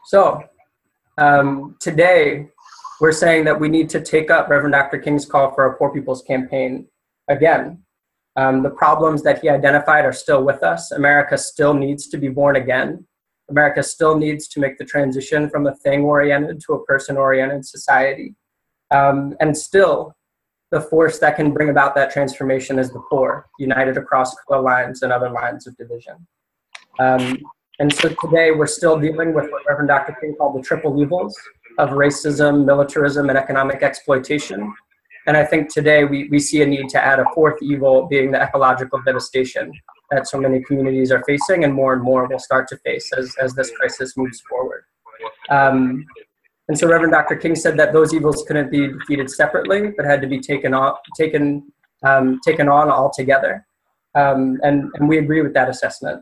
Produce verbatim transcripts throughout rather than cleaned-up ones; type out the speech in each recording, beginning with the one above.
So um, today we're saying that we need to take up Reverend Doctor King's call for a Poor People's Campaign again. Um, the problems that he identified are still with us. America still needs to be born again. America still needs to make the transition from a thing-oriented to a person-oriented society. Um, and still, the force that can bring about that transformation is the poor, united across color lines and other lines of division. Um, and so today we're still dealing with what Reverend Doctor King called the triple evils of racism, militarism, and economic exploitation. And I think today we, we see a need to add a fourth evil, being the ecological devastation that so many communities are facing and more and more will start to face as, as this crisis moves forward. Um, and so Reverend Doctor King said that those evils couldn't be defeated separately, but had to be taken on, taken, um, taken on all together. Um, and, and we agree with that assessment.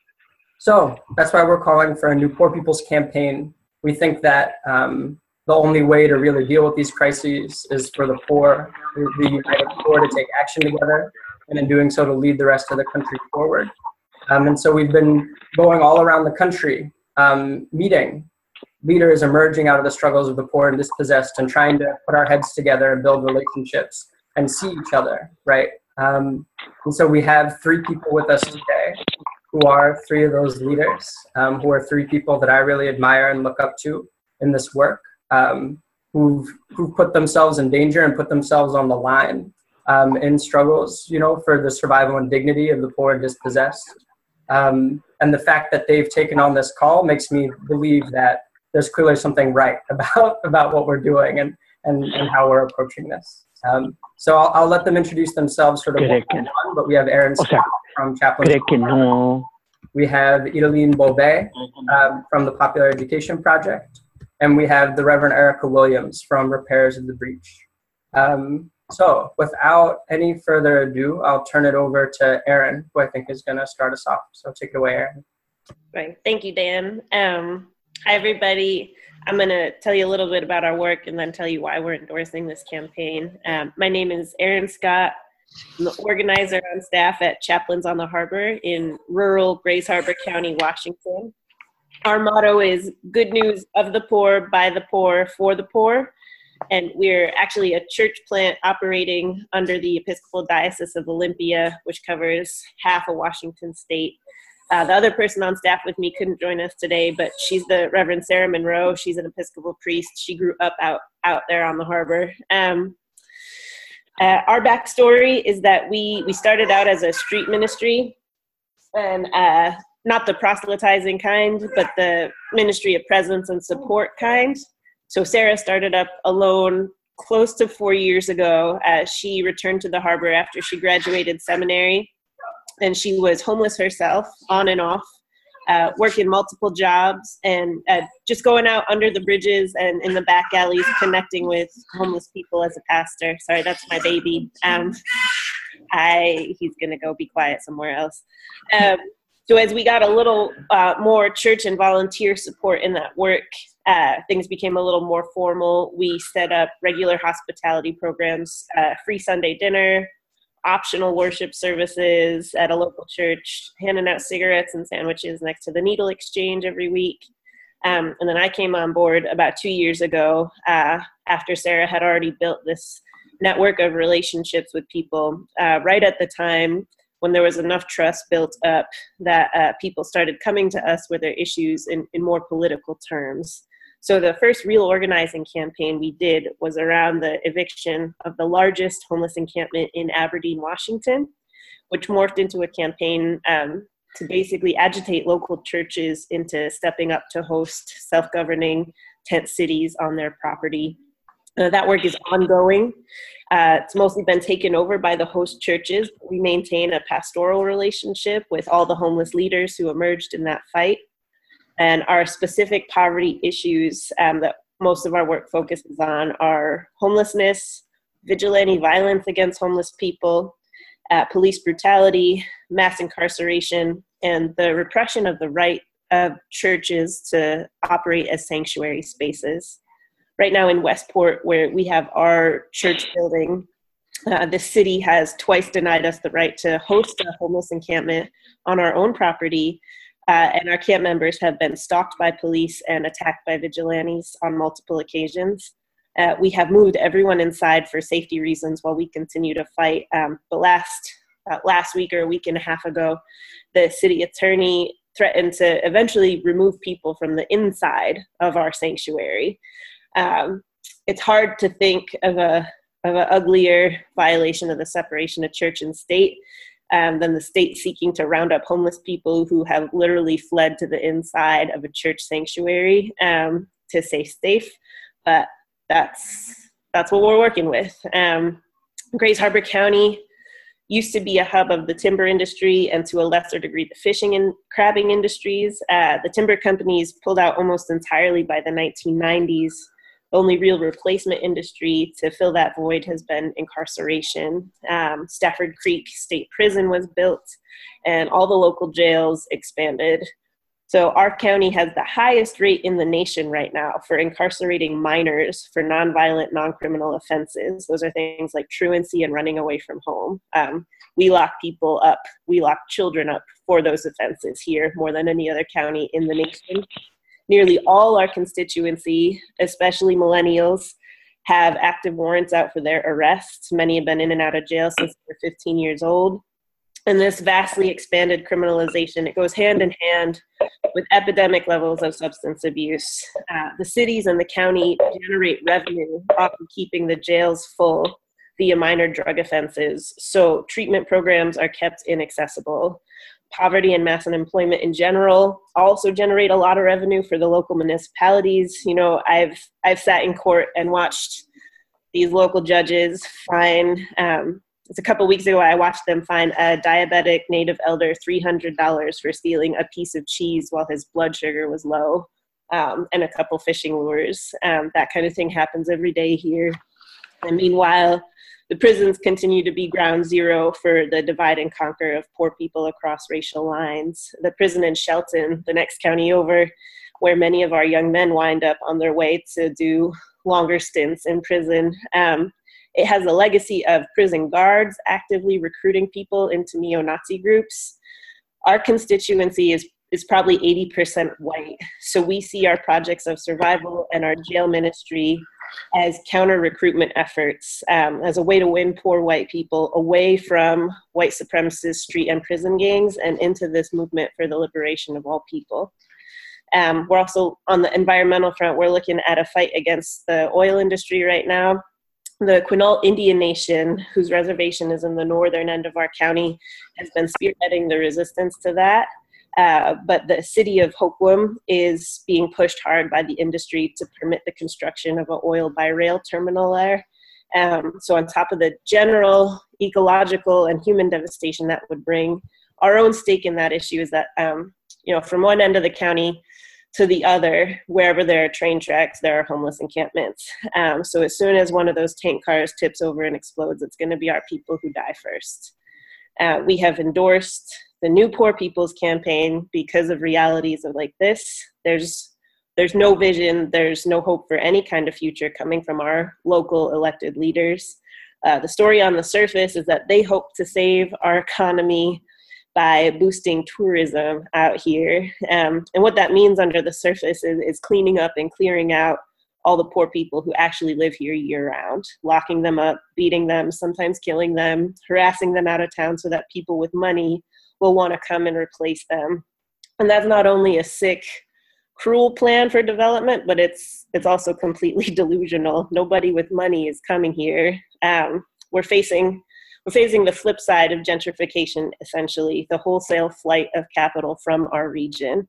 So that's why we're calling for a new Poor People's Campaign. We think that um, the only way to really deal with these crises is for the poor, the united poor, to take action together, and in doing so to lead the rest of the country forward. Um, and so we've been going all around the country, um, meeting leaders emerging out of the struggles of the poor and dispossessed, and trying to put our heads together and build relationships and see each other, right? Um, and so we have three people with us today who are three of those leaders, um, who are three people that I really admire and look up to in this work, um, who've, who've put themselves in danger and put themselves on the line um, in struggles, you know, for the survival and dignity of the poor and dispossessed. Um, and the fact that they've taken on this call makes me believe that there's clearly something right about, about what we're doing and, and, and how we're approaching this. Um, so I'll, I'll let them introduce themselves sort of one by one, but we have Aaron Scott from Chaplains. No. We have Idaline Bobet um, from the Popular Education Project, and we have the Reverend Erica Williams from Repairs of the Breach. Um, so without any further ado, I'll turn it over to Aaron, who I think is going to start us off. So take it away, Aaron. Right. Thank you, Dan. Um, hi, everybody. I'm going to tell you a little bit about our work and then tell you why we're endorsing this campaign. Um, my name is Aaron Scott. I'm the organizer on staff at Chaplains on the Harbor in rural Grays Harbor County, Washington. Our motto is good news of the poor, by the poor, for the poor. And we're actually a church plant operating under the Episcopal Diocese of Olympia, which covers half of Washington state. Uh, the other person on staff with me couldn't join us today, but she's the Reverend Sarah Monroe. She's an Episcopal priest. She grew up out, out there on the harbor. Um, uh, our backstory is that we, we started out as a street ministry, and uh, not the proselytizing kind, but the ministry of presence and support kind. So Sarah started up alone close to four years ago as she returned to the harbor after she graduated seminary. And she was homeless herself, on and off, uh, working multiple jobs and uh, just going out under the bridges and in the back alleys, connecting with homeless people as a pastor. Sorry, that's my baby. Um, I he's going to go be quiet somewhere else. Um, so as we got a little uh, more church and volunteer support in that work, uh, things became a little more formal. We set up regular hospitality programs, uh, free Sunday dinner, optional worship services at a local church, handing out cigarettes and sandwiches next to the Needle Exchange every week. Um, and then I came on board about two years ago uh, after Sarah had already built this network of relationships with people uh, right at the time when there was enough trust built up that uh, people started coming to us with their issues in, in more political terms. So the first real organizing campaign we did was around the eviction of the largest homeless encampment in Aberdeen, Washington, which morphed into a campaign um, to basically agitate local churches into stepping up to host self-governing tent cities on their property. Uh, that work is ongoing. Uh, it's mostly been taken over by the host churches. We maintain a pastoral relationship with all the homeless leaders who emerged in that fight. And our specific poverty issues um, that most of our work focuses on are homelessness, vigilante violence against homeless people, uh, police brutality, mass incarceration, and the repression of the right of churches to operate as sanctuary spaces. Right now in Westport, where we have our church building, uh, the city has twice denied us the right to host a homeless encampment on our own property, Uh, and our camp members have been stalked by police and attacked by vigilantes on multiple occasions. Uh, we have moved everyone inside for safety reasons while we continue to fight. Um, but last, uh, last week or a week and a half ago, the city attorney threatened to eventually remove people from the inside of our sanctuary. Um, it's hard to think of a of an uglier violation of the separation of church and state um, than the state seeking to round up homeless people who have literally fled to the inside of a church sanctuary um, to stay safe. But that's that's what we're working with. Um, Grays Harbor County used to be a hub of the timber industry and to a lesser degree the fishing and crabbing industries. Uh, the timber companies pulled out almost entirely by the nineteen nineties. The only real replacement industry to fill that void has been incarceration. Um, Stafford Creek State Prison was built and all the local jails expanded. So our county has the highest rate in the nation right now for incarcerating minors for nonviolent, non-criminal offenses. Those are things like truancy and running away from home. Um, we lock people up, we lock children up for those offenses here more than any other county in the nation. Nearly all our constituency, especially millennials, have active warrants out for their arrests. Many have been in and out of jail since they were fifteen years old. And this vastly expanded criminalization, it goes hand in hand with epidemic levels of substance abuse. Uh, the cities and the county generate revenue off of keeping the jails full via minor drug offenses. So treatment programs are kept inaccessible. Poverty and mass unemployment in general also generate a lot of revenue for the local municipalities. You know, I've I've sat in court and watched these local judges fine. Um, it's a couple weeks ago I watched them fine a diabetic native elder three hundred dollars for stealing a piece of cheese while his blood sugar was low, um, and a couple fishing lures. Um, that kind of thing happens every day here. And meanwhile, the prisons continue to be ground zero for the divide and conquer of poor people across racial lines. The prison in Shelton, the next county over, where many of our young men wind up on their way to do longer stints in prison. Um, it has a legacy of prison guards actively recruiting people into neo-Nazi groups. Our constituency is is probably eighty percent white. So we see our projects of survival and our jail ministry as counter recruitment efforts, um, as a way to win poor white people away from white supremacist street and prison gangs and into this movement for the liberation of all people. Um, we're also on the environmental front, we're looking at a fight against the oil industry right now. The Quinault Indian Nation, whose reservation is in the northern end of our county, has been spearheading the resistance to that. Uh, but the city of Hoquiam is being pushed hard by the industry to permit the construction of an oil by rail terminal there. Um, so on top of the general ecological and human devastation that would bring, our own stake in that issue is that, um, you know, from one end of the county to the other, wherever there are train tracks, there are homeless encampments. Um, so as soon as one of those tank cars tips over and explodes, it's going to be our people who die first. Uh, we have endorsed the New Poor People's Campaign because of realities of like this. There's there's no vision, there's no hope for any kind of future coming from our local elected leaders. Uh, the story on the surface is that they hope to save our economy by boosting tourism out here. Um, and what that means under the surface is, is cleaning up and clearing out all the poor people who actually live here year round, locking them up, beating them, sometimes killing them, harassing them out of town so that people with money will want to come and replace them. And that's not only a sick, cruel plan for development, but it's it's also completely delusional. Nobody with money is coming here. Um, we're facing we're facing the flip side of gentrification, essentially, the wholesale flight of capital from our region.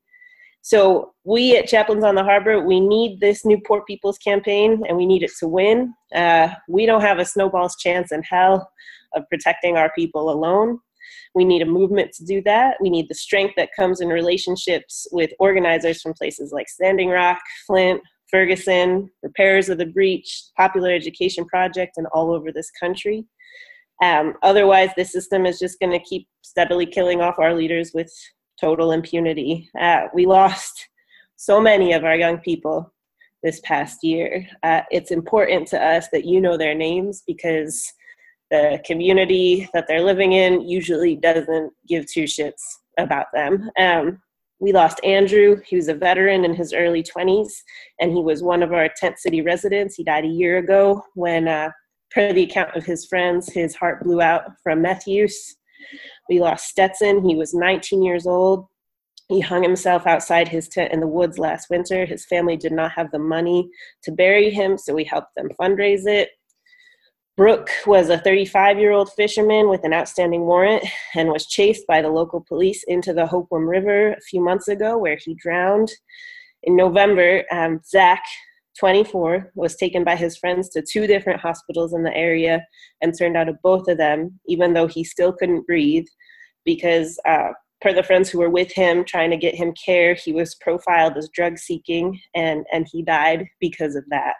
So we at Chaplains on the Harbor, we need this New Poor People's Campaign, and we need it to win. Uh, we don't have a snowball's chance in hell of protecting our people alone. We need a movement to do that. We need the strength that comes in relationships with organizers from places like Standing Rock, Flint, Ferguson, Repairers of the Breach, Popular Education Project, and all over this country. Um, otherwise, this system is just going to keep steadily killing off our leaders with total impunity. Uh, we lost so many of our young people this past year. Uh, it's important to us that you know their names because the community that they're living in usually doesn't give two shits about them. Um, we lost Andrew. He was a veteran in his early twenties, and he was one of our tent city residents. He died a year ago when, uh, per the account of his friends, his heart blew out from meth use. We lost Stetson. He was nineteen years old. He hung himself outside his tent in the woods last winter. His family did not have the money to bury him, so we helped them fundraise it. Brooke was a thirty-five-year-old fisherman with an outstanding warrant and was chased by the local police into the Hopeworm River a few months ago, where he drowned. In November, um, Zach, twenty-four, was taken by his friends to two different hospitals in the area and turned out of both of them, even though he still couldn't breathe, because uh, per the friends who were with him trying to get him care, he was profiled as drug seeking, and, and he died because of that.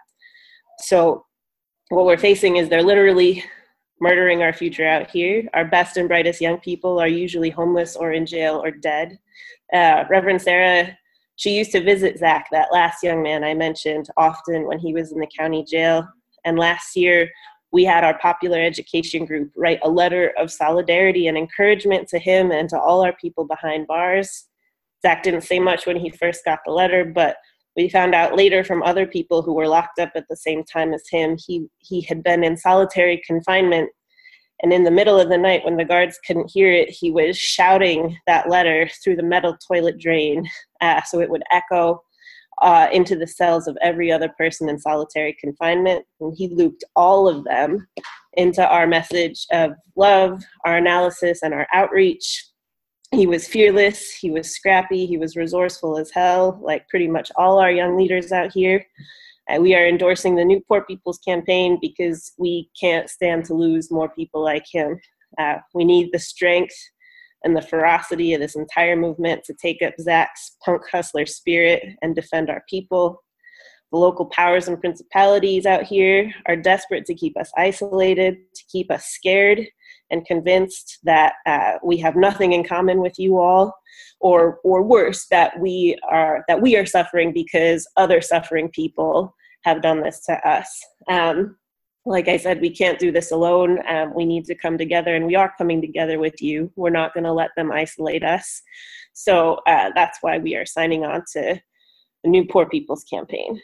So what we're facing is they're literally murdering our future out here. Our best and brightest young people are usually homeless or in jail or dead. Uh, Reverend Sarah, she used to visit Zach, that last young man I mentioned, often when he was in the county jail. And last year, we had our popular education group write a letter of solidarity and encouragement to him and to all our people behind bars. Zach didn't say much when he first got the letter, but we found out later from other people who were locked up at the same time as him, he, he had been in solitary confinement. And in the middle of the night, when the guards couldn't hear it, he was shouting that letter through the metal toilet drain, uh, so it would echo uh, into the cells of every other person in solitary confinement. And he looped all of them into our message of love, our analysis, and our outreach. He was fearless, he was scrappy, he was resourceful as hell, like pretty much all our young leaders out here. Uh, we are endorsing the New Poor People's Campaign because we can't stand to lose more people like him. Uh, we need the strength and the ferocity of this entire movement to take up Zach's punk hustler spirit and defend our people. The local powers and principalities out here are desperate to keep us isolated, to keep us scared and convinced that uh, we have nothing in common with you all, or or worse, that we are that we are suffering because other suffering people have done this to us. Um, like I said, we can't do this alone. Um, we need to come together, and we are coming together with you. We're not going to let them isolate us. So uh, that's why we are signing on to the New Poor People's Campaign.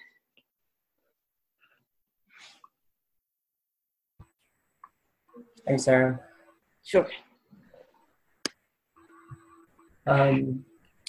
Thanks, Sarah. Sure. Um,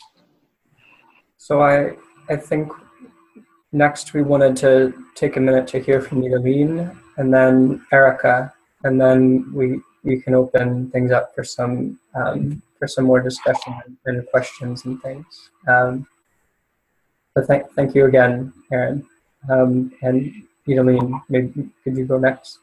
so I, I think next we wanted to take a minute to hear from Nidaleen and then Erica, and then we we can open things up for some um, for some more discussion and questions and things. Um, but thank thank you again, Erin. Um, and Nidaleen, maybe could you go next?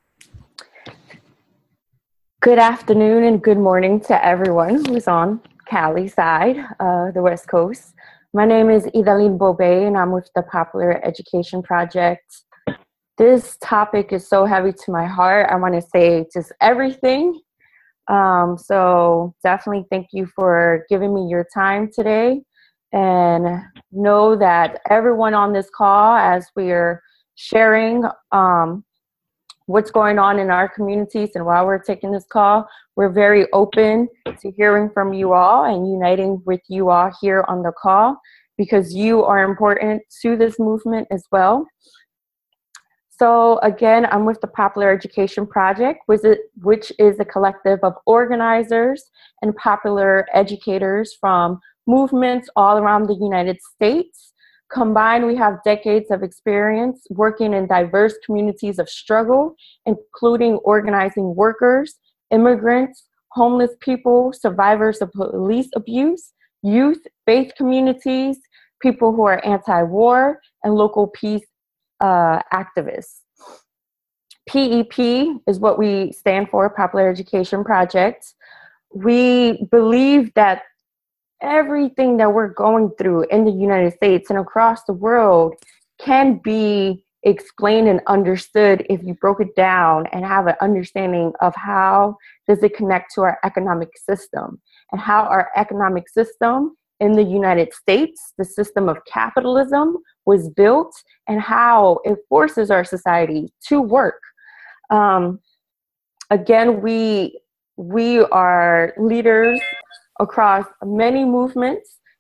Good afternoon and good morning to everyone who's on Cali's side, uh, the West Coast. My name is Idaleen Bobe, and I'm with the Popular Education Project. This topic is so heavy to my heart. I want to say just everything. Um, so definitely thank you for giving me your time today. And know that everyone on this call, as we're sharing um, what's going on in our communities and while we're taking this call, we're very open to hearing from you all and uniting with you all here on the call, because you are important to this movement as well. So again, I'm with the Popular Education Project, which is a collective of organizers and popular educators from movements all around the United States. Combined, we have decades of experience working in diverse communities of struggle, including organizing workers, immigrants, homeless people, survivors of police abuse, youth, faith communities, people who are anti-war, and local peace uh, activists. P E P is what we stand for, Popular Education Project. We believe that everything that we're going through in the United States and across the world can be explained and understood if you broke it down and have an understanding of how does it connect to our economic system, and how our economic system in the United States, the system of capitalism, was built, and how it forces our society to work. Um, again, we we are leaders across many movements,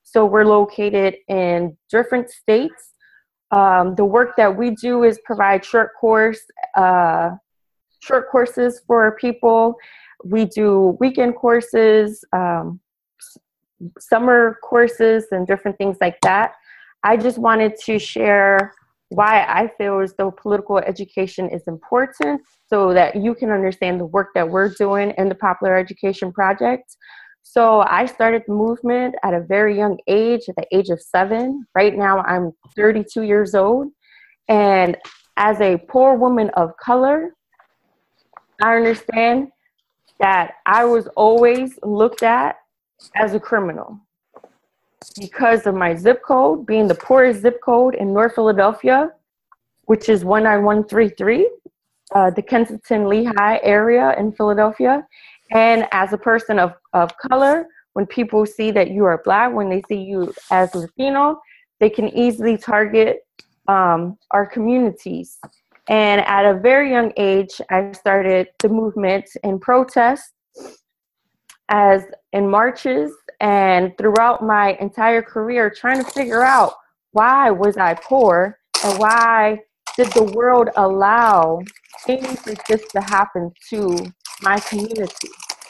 So we're located in different states. Um, the work that we do is provide short course, uh, short courses for people. We do weekend courses, um, summer courses, and different things like that. I just wanted to share why I feel as though political education is important so that you can understand the work that we're doing in the Popular Education Project. So I started the movement at a very young age, at the age of seven. Right now I'm thirty-two years old. And as a poor woman of color, I understand that I was always looked at as a criminal because of my zip code being the poorest zip code in North Philadelphia, which is one nine one three three, uh, the Kensington Lehigh area in Philadelphia. And as a person of, of color, when people see that you are Black, when they see you as Latino, they can easily target um, our communities. And at a very young age, I started the movement in protest, as in marches, and throughout my entire career, trying to figure out why was I poor and why did the world allow things like this to happen to my community.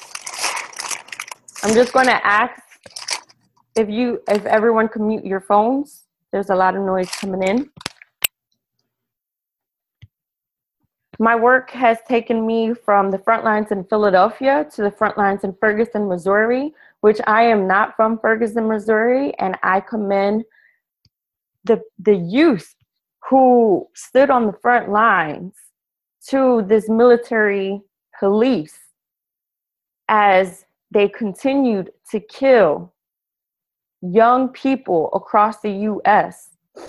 I'm just going to ask if you, if everyone can mute your phones. There's a lot of noise coming in. My work has taken me from the front lines in Philadelphia to the front lines in Ferguson, Missouri, which I am not from Ferguson, Missouri, and I commend the, the youth who stood on the front lines to this military police as they continued to kill young people across the U S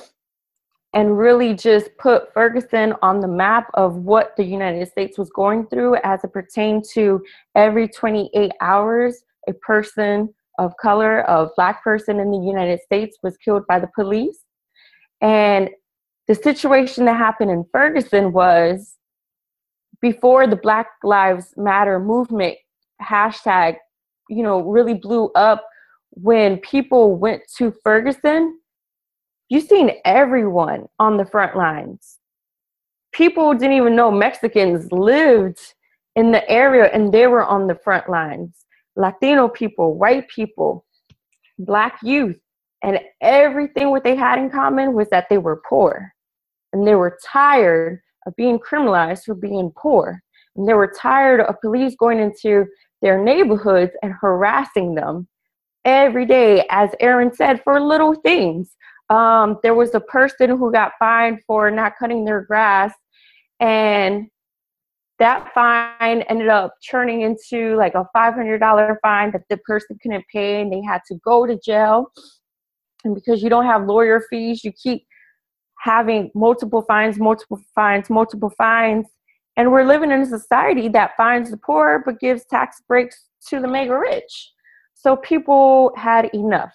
and really just put Ferguson on the map of what the United States was going through as it pertained to every twenty-eight hours, a person of color, a Black person in the United States was killed by the police. And the situation that happened in Ferguson was before the Black Lives Matter movement hashtag, you know, really blew up. When people went to Ferguson, you seen everyone on the front lines. People didn't even know Mexicans lived in the area and they were on the front lines. Latino people, white people, Black youth, and everything what they had in common was that they were poor. And they were tired of being criminalized for being poor. And they were tired of police going into their neighborhoods and harassing them every day, as Aaron said, for little things. Um, there was a person who got fined for not cutting their grass, and that fine ended up turning into like a five hundred dollars fine that the person couldn't pay, and they had to go to jail. And because you don't have lawyer fees, you keep having multiple fines, multiple fines, multiple fines. And we're living in a society that fines the poor but gives tax breaks to the mega rich. So people had enough.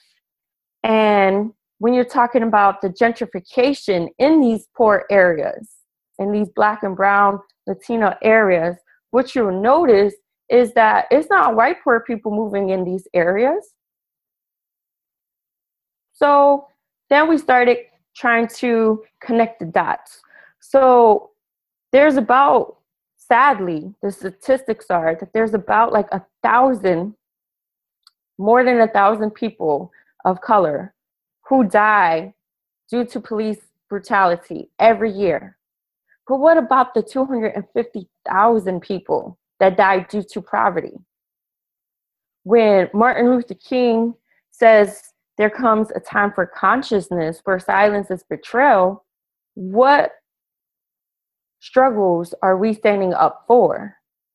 And when you're talking about the gentrification in these poor areas, in these Black and brown Latino areas, what you'll notice is that it's not white poor people moving in these areas. So then we started trying to connect the dots. So there's about, sadly, the statistics are that there's about like a thousand, more than a thousand people of color who die due to police brutality every year. But what about the two hundred fifty thousand people that died due to poverty? When Martin Luther King says there comes a time for consciousness where silence is betrayal, what struggles are we standing up for?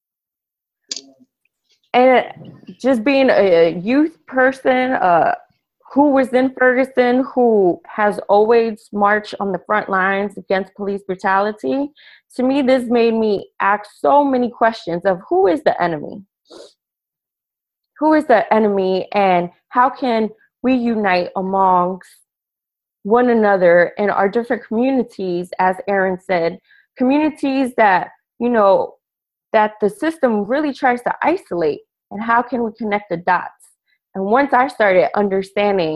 And just being a youth person, uh, who was in Ferguson, who has always marched on the front lines against police brutality, to me, this made me ask so many questions of who is the enemy? Who is the enemy, and how can we unite amongst one another in our different communities, as Aaron said, communities that, you know, that the system really tries to isolate, and how can we connect the dots? And once I started understanding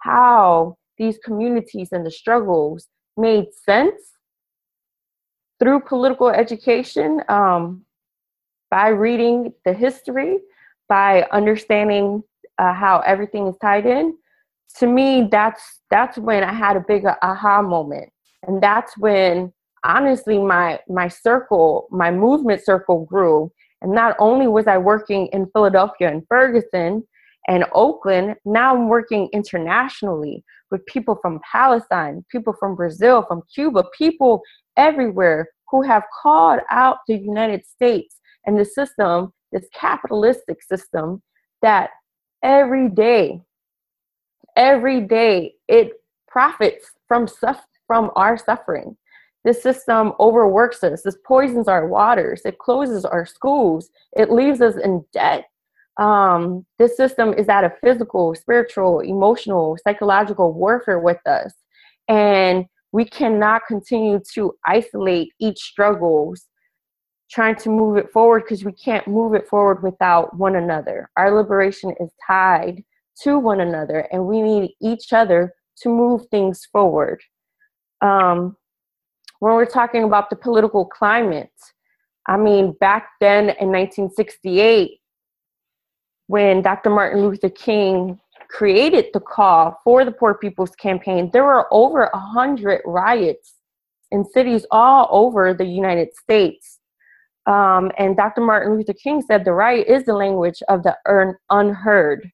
how these communities and the struggles made sense through political education, um, by reading the history, by understanding uh, how everything is tied in. To me, that's that's when I had a big aha moment. And that's when, honestly, my my circle, my movement circle grew. And not only was I working in Philadelphia and Ferguson and Oakland, now I'm working internationally with people from Palestine, people from Brazil, from Cuba, people everywhere who have called out the United States and the system, this capitalistic system that every day, every day it profits from suff- from our suffering. This system overworks us. This poisons our waters. It closes our schools. It leaves us in debt. Um, this system is at a physical, spiritual, emotional, psychological warfare with us. And we cannot continue to isolate each struggles, trying to move it forward, because we can't move it forward without one another. Our liberation is tied to one another, and we need each other to move things forward. Um, when we're talking about the political climate, I mean, back then in nineteen sixty-eight, when Doctor Martin Luther King created the call for the Poor People's Campaign, there were over a hundred riots in cities all over the United States. Um, and Doctor Martin Luther King said the right is the language of the un- unheard.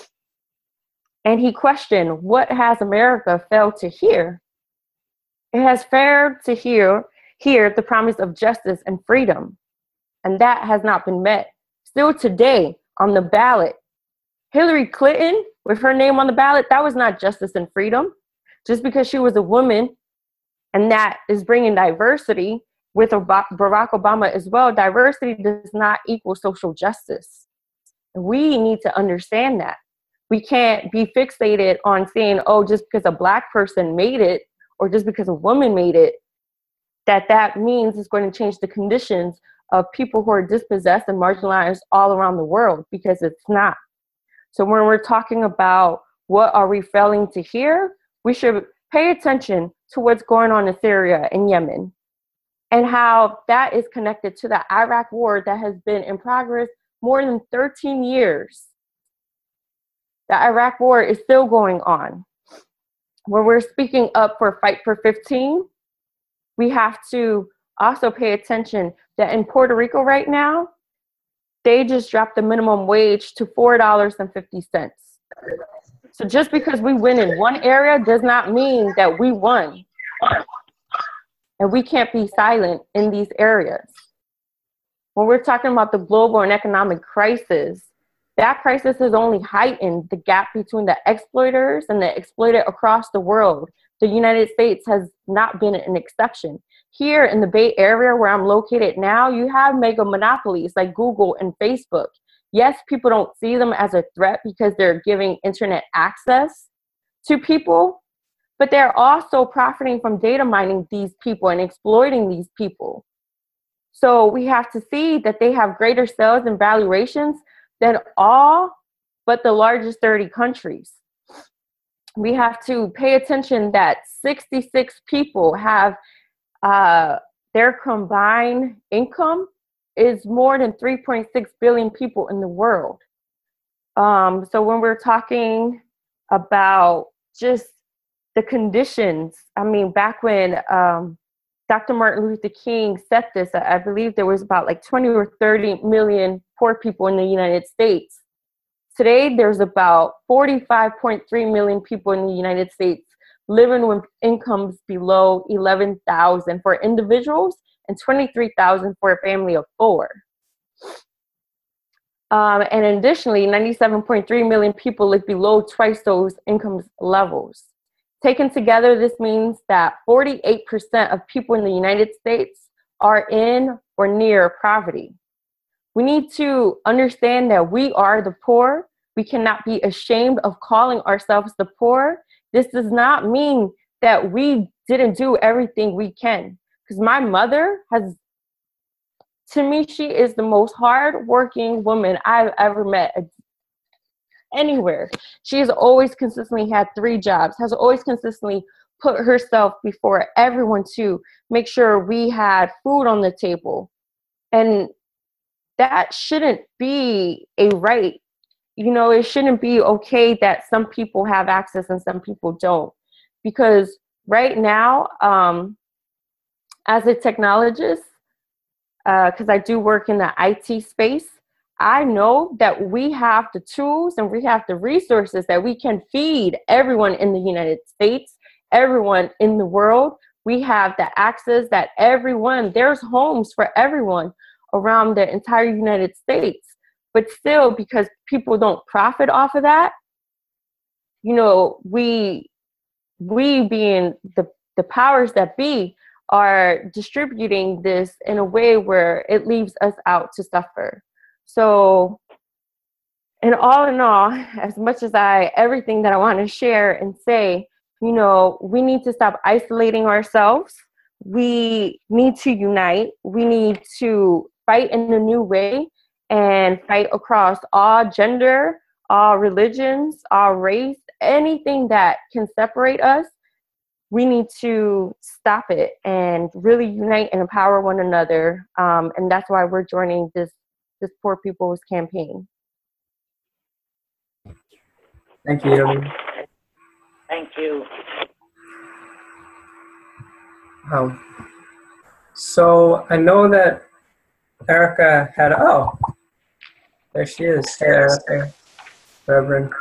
And he questioned, what has America failed to hear? It has failed to hear, hear the promise of justice and freedom. And that has not been met. Still today, on the ballot, Hillary Clinton, with her name on the ballot, that was not justice and freedom. Just because she was a woman, and that is bringing diversity, with Barack Obama as well, diversity does not equal social justice. We need to understand that. We can't be fixated on saying, oh, just because a Black person made it, or just because a woman made it, that that means it's going to change the conditions of people who are dispossessed and marginalized all around the world, because it's not. So when we're talking about what are we failing to hear, we should pay attention to what's going on in Syria and Yemen, and how that is connected to the Iraq war that has been in progress more than thirteen years. The Iraq war is still going on. When we're speaking up for Fight for fifteen, we have to also pay attention that in Puerto Rico right now, they just dropped the minimum wage to four dollars and fifty cents. So just because we win in one area does not mean that we won. And we can't be silent in these areas. When we're talking about the global and economic crisis, that crisis has only heightened the gap between the exploiters and the exploited across the world. The United States has not been an exception. Here in the Bay Area, where I'm located now, you have mega monopolies like Google and Facebook. Yes, people don't see them as a threat because they're giving internet access to people, but they're also profiting from data mining these people and exploiting these people. So we have to see that they have greater sales and valuations than all but the largest thirty countries. We have to pay attention that sixty-six people have uh, their combined income is more than three point six billion people in the world. Um, so when we're talking about just the conditions, I mean, back when um, Doctor Martin Luther King set this, I believe there was about like twenty or thirty million poor people in the United States. Today, there's about forty-five point three million people in the United States living with incomes below eleven thousand for individuals and twenty-three thousand for a family of four. Um, and additionally, ninety-seven point three million people live below twice those income levels. Taken together, this means that forty-eight percent of people in the United States are in or near poverty. We need to understand that we are the poor. We cannot be ashamed of calling ourselves the poor. This does not mean that we didn't do everything we can. Because my mother has, to me, she is the most hardworking woman I've ever met. anywhere. She has always consistently had three jobs, has always consistently put herself before everyone to make sure we had food on the table. And that shouldn't be a right. You know, it shouldn't be okay that some people have access and some people don't. Because right now, um, as a technologist, because uh, I do work in the I T space, I know that we have the tools and we have the resources that we can feed everyone in the United States, everyone in the world. We have the access that everyone, there's homes for everyone around the entire United States. But still, because people don't profit off of that, you know, we, we being the, the powers that be, are distributing this in a way where it leaves us out to suffer. So, and all in all, as much as I, everything that I want to share and say, you know, we need to stop isolating ourselves. We need to unite. We need to fight in a new way and fight across all gender, all religions, all race, anything that can separate us. We need to stop it and really unite and empower one another. Um, and that's why we're joining this, this Poor People's Campaign. Thank you. Thank you. Um, so I know that Erica had, oh, there she is. Hey, Erica, Reverend.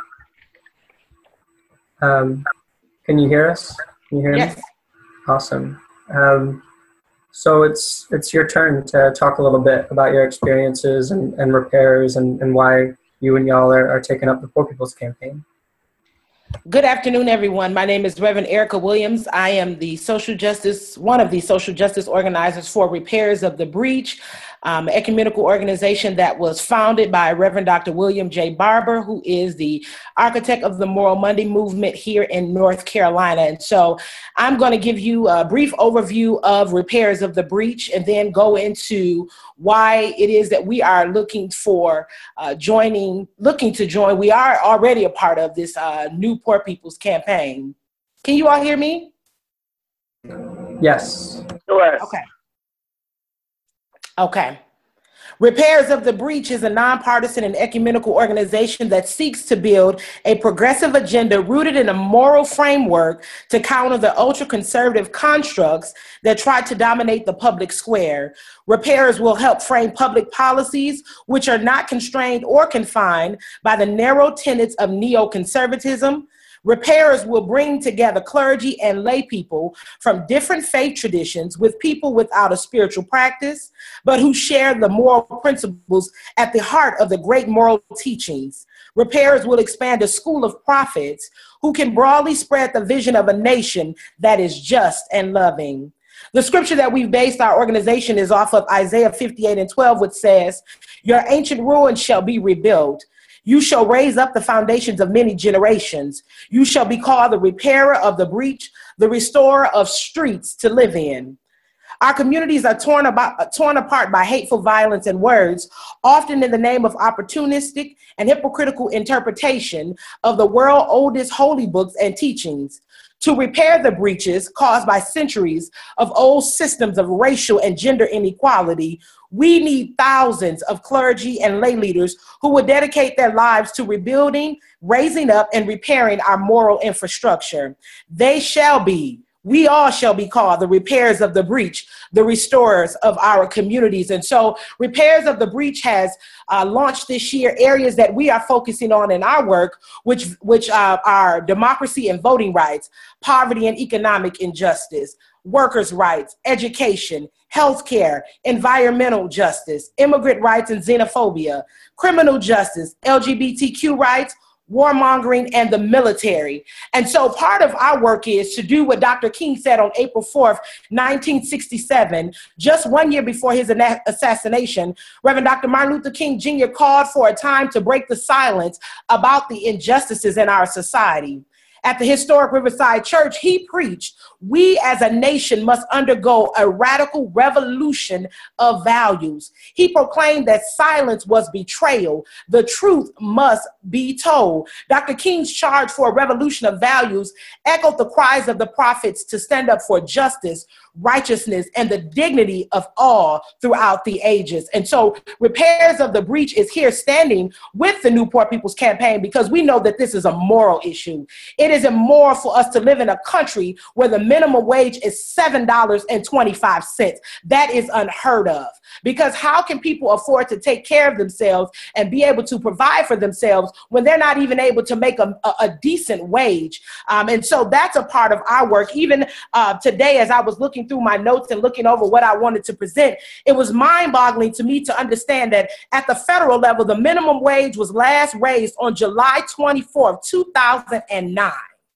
Um, can you hear us? Can you hear Yes. me? Awesome. Um, so it's it's your turn to talk a little bit about your experiences and, and repairs and, and why you and y'all are, are taking up the Poor People's Campaign. Good afternoon, everyone. My name is Reverend Erica Williams. I am the social justice, one of the social justice organizers for Repairs of the Breach, um, ecumenical organization that was founded by Reverend Doctor William J. Barber, who is the architect of the Moral Monday movement here in North Carolina. And so I'm going to give you a brief overview of Repairs of the Breach and then go into why it is that we are looking for uh, joining, looking to join. We are already a part of this uh, new Poor People's Campaign. Can you all hear me? Yes. Sure. Okay. Okay. Repairs of the Breach is a nonpartisan and ecumenical organization that seeks to build a progressive agenda rooted in a moral framework to counter the ultra-conservative constructs that try to dominate the public square. Repairs will help frame public policies which are not constrained or confined by the narrow tenets of neoconservatism. Repairs will bring together clergy and lay people from different faith traditions with people without a spiritual practice, but who share the moral principles at the heart of the great moral teachings. Repairs will expand a school of prophets who can broadly spread the vision of a nation that is just and loving. The scripture that we've based our organization is off of Isaiah fifty-eight and twelve, which says, "Your ancient ruins shall be rebuilt. You shall raise up the foundations of many generations. You shall be called the repairer of the breach, the restorer of streets to live in." Our communities are torn, about, torn apart by hateful violence and words, often in the name of opportunistic and hypocritical interpretation of the world's oldest holy books and teachings. To repair the breaches caused by centuries of old systems of racial and gender inequality, we need thousands of clergy and lay leaders who will dedicate their lives to rebuilding, raising up, and repairing our moral infrastructure. They shall be, we all shall be called the repairs of the breach, the restorers of our communities. And so Repairs of the Breach has uh, launched this year areas that we are focusing on in our work, which, which uh, are democracy and voting rights, poverty and economic injustice, workers' rights, education, healthcare, environmental justice, immigrant rights and xenophobia, criminal justice, L G B T Q rights, warmongering, and the military. And so part of our work is to do what Doctor King said on April fourth, nineteen sixty-seven, just one year before his assassination. Reverend Doctor Martin Luther King Junior called for a time to break the silence about the injustices in our society. At the historic Riverside Church, he preached, we as a nation must undergo a radical revolution of values. He proclaimed that silence was betrayal. The truth must be told. Doctor King's charge for a revolution of values echoed the cries of the prophets to stand up for justice, righteousness, and the dignity of all throughout the ages. And so Repairs of the Breach is here standing with the New Poor People's Campaign because we know that this is a moral issue. It is immoral for us to live in a country where the minimum wage is seven dollars and twenty-five cents. That is unheard of, because how can people afford to take care of themselves and be able to provide for themselves when they're not even able to make a, a, a decent wage? Um, and so that's a part of our work. Even uh, today, as I was looking through my notes and looking over what I wanted to present, it was mind-boggling to me to understand that at the federal level, the minimum wage was last raised on July twenty-fourth, two thousand nine.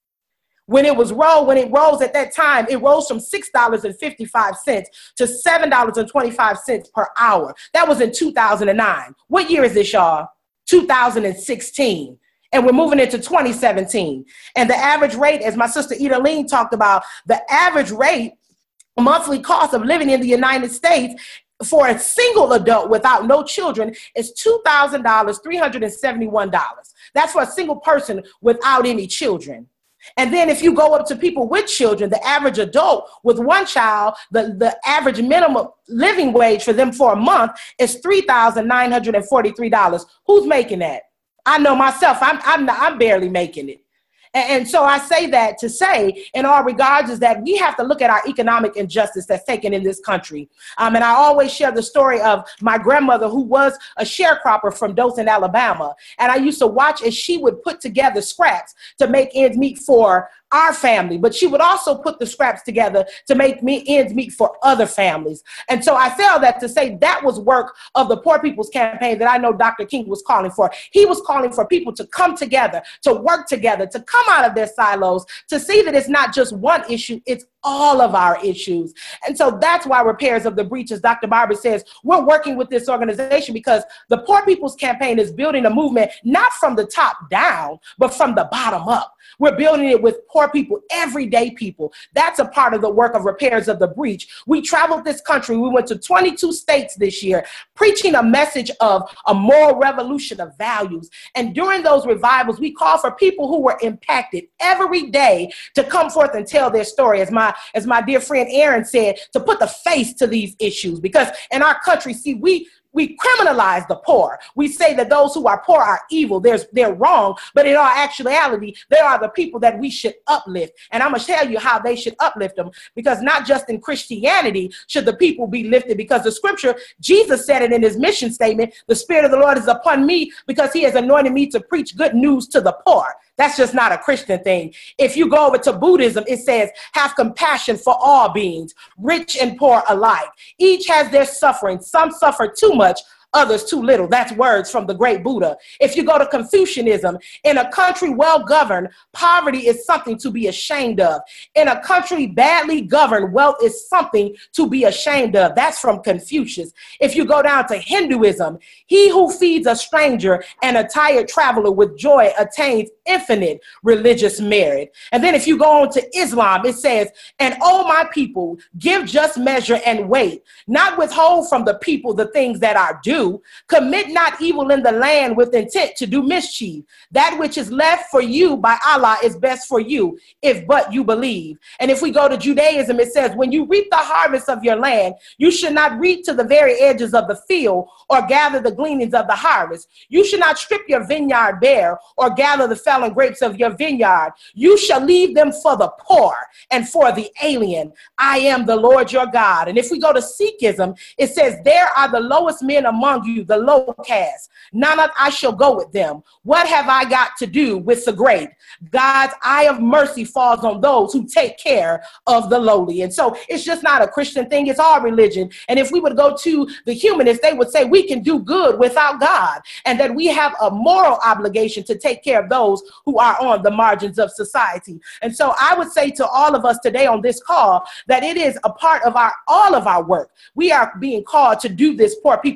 When it was rolled, when it rose at that time, it rose from six dollars and fifty-five cents to seven dollars and twenty-five cents per hour. That was in two thousand nine. What year is this, y'all? two thousand sixteen. And we're moving into twenty seventeen. And the average rate, as my sister Edaline talked about, the average rate, monthly cost of living in the United States for a single adult without no children is two thousand three hundred seventy-one dollars. That's for a single person without any children. And then if you go up to people with children, the average adult with one child, the, the average minimum living wage for them for a month is three thousand nine hundred forty-three dollars. Who's making that? I know myself, I'm, I'm, I'm barely making it. And so I say that to say, in all regards, is that we have to look at our economic injustice that's taken in this country. Um, and I always share the story of my grandmother, who was a sharecropper from Dothan, Alabama. And I used to watch as she would put together scraps to make ends meet for our family, but she would also put the scraps together to make me ends meet for other families. And so I feel that to say that was work of the Poor People's Campaign that I know Doctor King was calling for. He was calling for people to come together, to work together, to come out of their silos, to see that it's not just one issue, it's all of our issues. And so that's why Repairs of the Breach, as Doctor Barber says, we're working with this organization because the Poor People's Campaign is building a movement, not from the top down, but from the bottom up. We're building it with poor people, everyday people. That's a part of the work of Repairs of the Breach. We traveled this country. We went to twenty-two states this year, preaching a message of a moral revolution of values. And during those revivals, we call for people who were impacted every day to come forth and tell their story. As my, as my dear friend Aaron said, to put the face to these issues. Because in our country, see, we We criminalize the poor. We say that those who are poor are evil. There's, they're wrong. But in all actuality, they are the people that we should uplift. And I'm going to tell you how they should uplift them. Because not just in Christianity should the people be lifted. Because the scripture, Jesus said it in his mission statement, the Spirit of the Lord is upon me because he has anointed me to preach good news to the poor. That's just not a Christian thing. If you go over to Buddhism, it says, have compassion for all beings, rich and poor alike. Each has their suffering. Some suffer too much, others too little. That's words from the great Buddha. If you go to Confucianism, in a country well governed, poverty is something to be ashamed of. In a country badly governed, wealth is something to be ashamed of. That's from Confucius. If you go down to Hinduism, he who feeds a stranger and a tired traveler with joy attains infinite religious merit. And then if you go on to Islam, it says, and oh my people, give just measure and wait, not withhold from the people the things that are due. Commit not evil in the land with intent to do mischief. That which is left for you by Allah is best for you, if but you believe. And if we go to Judaism, it says, when you reap the harvest of your land, you should not reap to the very edges of the field or gather the gleanings of the harvest. You should not strip your vineyard bare or gather the fallen grapes of your vineyard. You shall leave them for the poor and for the alien. I am the Lord your God. And if we go to Sikhism, it says, there are the lowest men among you, the low caste. None of I shall go with them. What have I got to do with the great? God's eye of mercy falls on those who take care of the lowly. And so it's just not a Christian thing. It's our religion. And if we would go to the humanists, they would say we can do good without God and that we have a moral obligation to take care of those who are on the margins of society. And so I would say to all of us today on this call that it is a part of our all of our work. We are being called to do this Poor People's Campaign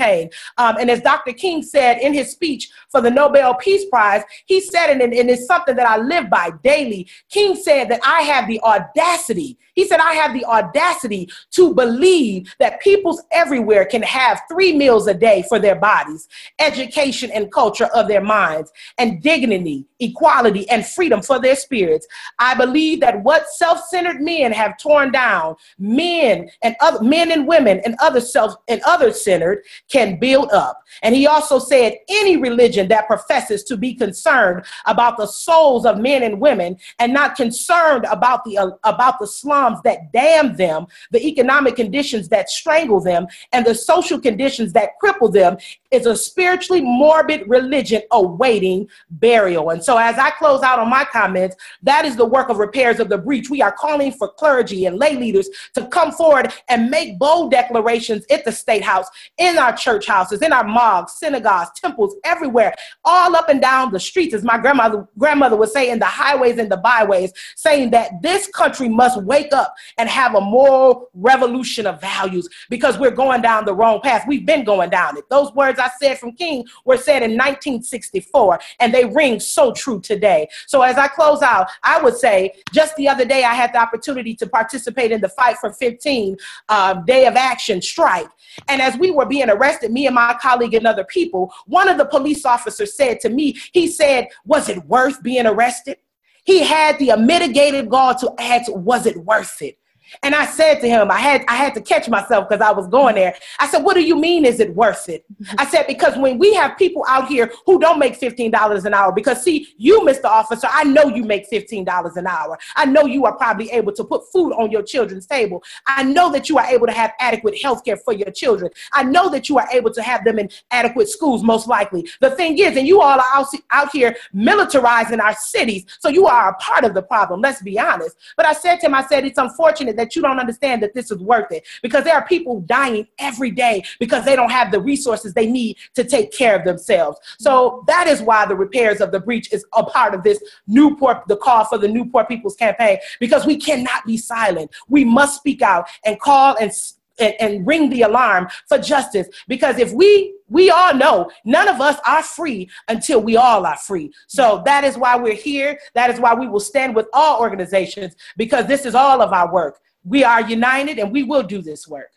campaign. Um, and as Doctor King said in his speech for the Nobel Peace Prize, he said it, and, and it's something that I live by daily. King said that I have the audacity, he said, I have the audacity to believe that peoples everywhere can have three meals a day for their bodies, education and culture of their minds, and dignity, equality, and freedom for their spirits. I believe that what self-centered men have torn down, men and other men and women and other self and others centered can build up. And he also said any religion that professes to be concerned about the souls of men and women and not concerned about the uh, about the slums that damn them, the economic conditions that strangle them, and the social conditions that cripple them is a spiritually morbid religion awaiting burial. And so as I close out on my comments, that is the work of Repairs of the Breach. We are calling for clergy and lay leaders to come forward and make bold declarations at the State House, in our church houses, in our mosques, synagogues, temples, everywhere, all up and down the streets, as my grandmother, grandmother would say, in the highways and the byways, saying that this country must wake up and have a moral revolution of values because we're going down the wrong path. We've been going down it. Those words I said from King were said in nineteen sixty-four, and they ring so true today. So as I close out, I would say just the other day I had the opportunity to participate in the Fight for fifteen uh, Day of Action strike. And as we were being arrested, me and my colleague and other people, one of the police officers said to me, he said, was it worth being arrested? He had the mitigated gall to ask, was it worth it? And I said to him, I had I had to catch myself because I was going there. I said, what do you mean, is it worth it? I said, because when we have people out here who don't make fifteen dollars an hour, because see, you, Mister Officer, I know you make fifteen dollars an hour. I know you are probably able to put food on your children's table. I know that you are able to have adequate health care for your children. I know that you are able to have them in adequate schools, most likely. The thing is, and you all are out, out here militarizing our cities, so you are a part of the problem, let's be honest. But I said to him, I said, it's unfortunate that you don't understand that this is worth it, because there are people dying every day because they don't have the resources they need to take care of themselves. So that is why the Repairs of the Breach is a part of this Newport, the call for the Newport People's Campaign, because we cannot be silent. We must speak out and call and And, and ring the alarm for justice, because if we we all know none of us are free until we all are free. So that is why we're here. That is why we will stand with all organizations, because this is all of our work. We are united and we will do this work.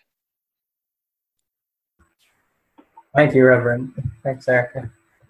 Thank you, Reverend. Thanks, Erica.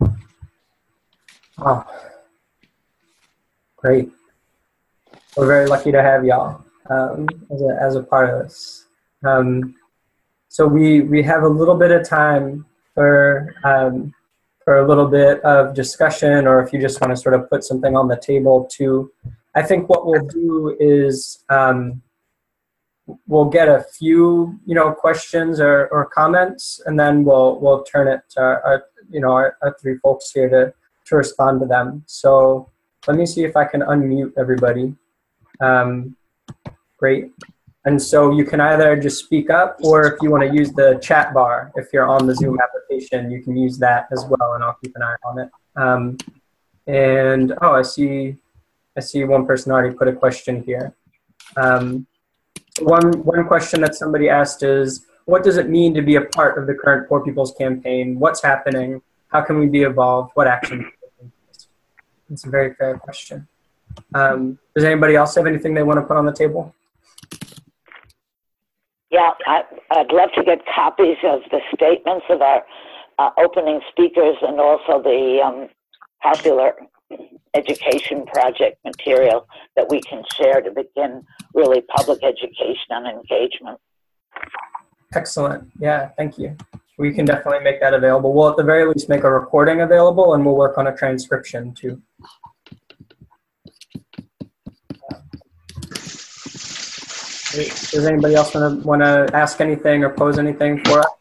Oh, great. We're very lucky to have y'all um, as, a, as a part of this. Um, so we, we have a little bit of time for, um, for a little bit of discussion, or if you just want to sort of put something on the table too. I think what we'll do is um, we'll get a few, you know, questions or, or comments, and then we'll, we'll turn it to our, you know, our, our three folks here to, to respond to them. So let me see if I can unmute everybody. Um, great. And so you can either just speak up, or if you want to use the chat bar, if you're on the Zoom application, you can use that as well, and I'll keep an eye on it. Um, and, oh, I see, I see one person already put a question here. Um, one, one question that somebody asked is, what does it mean to be a part of the current Poor People's Campaign? What's happening? How can we be involved? What action? It's a very fair question. Um, does anybody else have anything they want to put on the table? Yeah, I, I'd love to get copies of the statements of our uh, opening speakers, and also the um, popular education project material that we can share to begin really public education and engagement. Excellent. Yeah, thank you. We can definitely make that available. We'll at the very least make a recording available, and we'll work on a transcription too. Does anybody else want to want to ask anything or pose anything for us?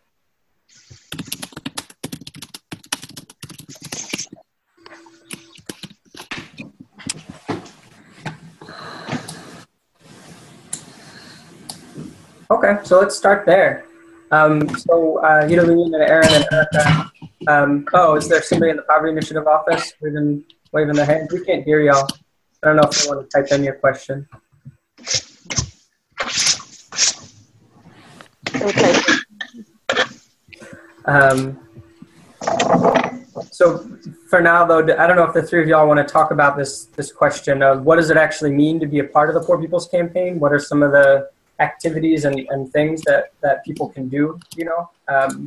Okay, so let's start there. Um, so, uh, Hidalene and Aaron and Erica. Um, oh, is there somebody in the Poverty Initiative office waving, waving their hand? We can't hear y'all. I don't know if you want to type in your question. Okay. Um, so for now, though, I don't know if the three of y'all want to talk about this this question of what does it actually mean to be a part of the Poor People's Campaign? What are some of the activities and, and things that, that people can do, you know? Um,